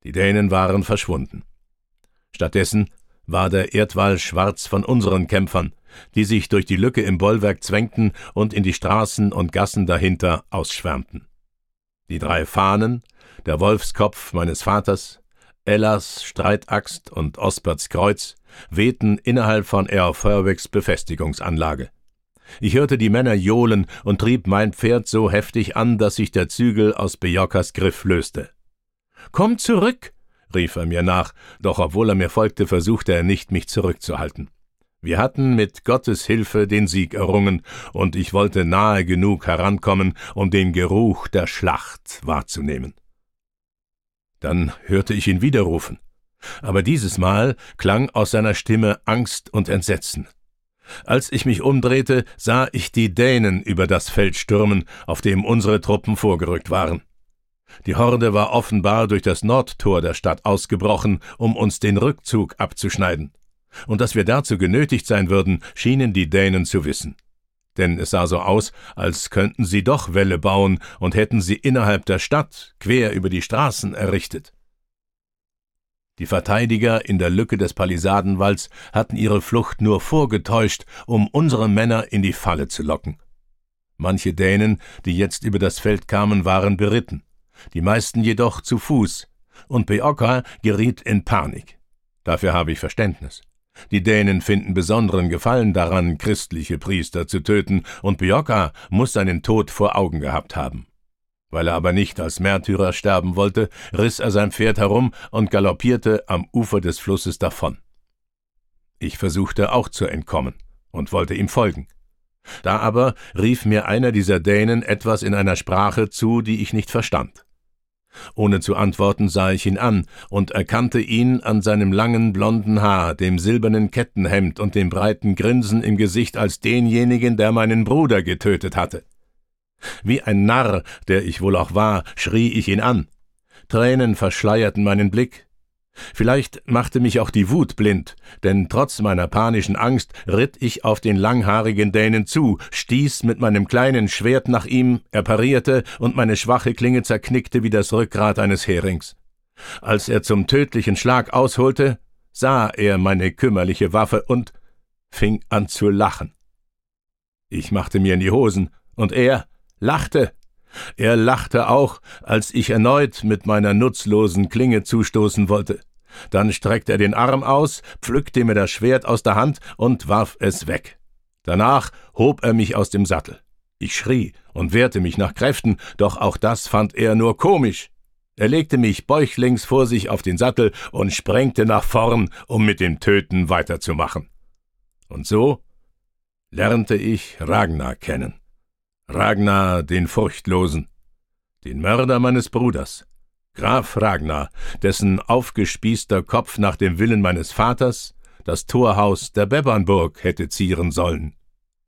Die Dänen waren verschwunden. Stattdessen war der Erdwall schwarz von unseren Kämpfern, die sich durch die Lücke im Bollwerk zwängten und in die Straßen und Gassen dahinter ausschwärmten. Die 3 Fahnen, der Wolfskopf meines Vaters, Ellas Streitaxt und Osberts Kreuz wehten innerhalb von Eof Hörwicks Befestigungsanlage. Ich hörte die Männer johlen und trieb mein Pferd so heftig an, dass sich der Zügel aus Bejoccas Griff löste. »Komm zurück«, rief er mir nach, doch obwohl er mir folgte, versuchte er nicht, mich zurückzuhalten. Wir hatten mit Gottes Hilfe den Sieg errungen, und ich wollte nahe genug herankommen, um den Geruch der Schlacht wahrzunehmen. Dann hörte ich ihn wieder rufen, aber dieses Mal klang aus seiner Stimme Angst und Entsetzen. Als ich mich umdrehte, sah ich die Dänen über das Feld stürmen, auf dem unsere Truppen vorgerückt waren. Die Horde war offenbar durch das Nordtor der Stadt ausgebrochen, um uns den Rückzug abzuschneiden. Und dass wir dazu genötigt sein würden, schienen die Dänen zu wissen. Denn es sah so aus, als könnten sie doch Wälle bauen und hätten sie innerhalb der Stadt, quer über die Straßen errichtet. Die Verteidiger in der Lücke des Palisadenwalls hatten ihre Flucht nur vorgetäuscht, um unsere Männer in die Falle zu locken. Manche Dänen, die jetzt über das Feld kamen, waren beritten, die meisten jedoch zu Fuß, und Beocca geriet in Panik. Dafür habe ich Verständnis. Die Dänen finden besonderen Gefallen daran, christliche Priester zu töten, und Beocca muss seinen Tod vor Augen gehabt haben. Weil er aber nicht als Märtyrer sterben wollte, riss er sein Pferd herum und galoppierte am Ufer des Flusses davon. Ich versuchte auch zu entkommen und wollte ihm folgen. Da aber rief mir einer dieser Dänen etwas in einer Sprache zu, die ich nicht verstand. Ohne zu antworten sah ich ihn an und erkannte ihn an seinem langen blonden Haar, dem silbernen Kettenhemd und dem breiten Grinsen im Gesicht als denjenigen, der meinen Bruder getötet hatte. Wie ein Narr, der ich wohl auch war, schrie ich ihn an. Tränen verschleierten meinen Blick. Vielleicht machte mich auch die Wut blind, denn trotz meiner panischen Angst ritt ich auf den langhaarigen Dänen zu, stieß mit meinem kleinen Schwert nach ihm, er parierte, und meine schwache Klinge zerknickte wie das Rückgrat eines Herings. Als er zum tödlichen Schlag ausholte, sah er meine kümmerliche Waffe und fing an zu lachen. Ich machte mir in die Hosen, und er lachte. Er lachte auch, als ich erneut mit meiner nutzlosen Klinge zustoßen wollte. Dann streckte er den Arm aus, pflückte mir das Schwert aus der Hand und warf es weg. Danach hob er mich aus dem Sattel. Ich schrie und wehrte mich nach Kräften, doch auch das fand er nur komisch. Er legte mich bäuchlings vor sich auf den Sattel und sprengte nach vorn, um mit dem Töten weiterzumachen. Und so lernte ich Ragnar kennen. Ragnar den Furchtlosen, den Mörder meines Bruders, Graf Ragnar, dessen aufgespießter Kopf nach dem Willen meines Vaters das Torhaus der Bebbanburg hätte zieren sollen.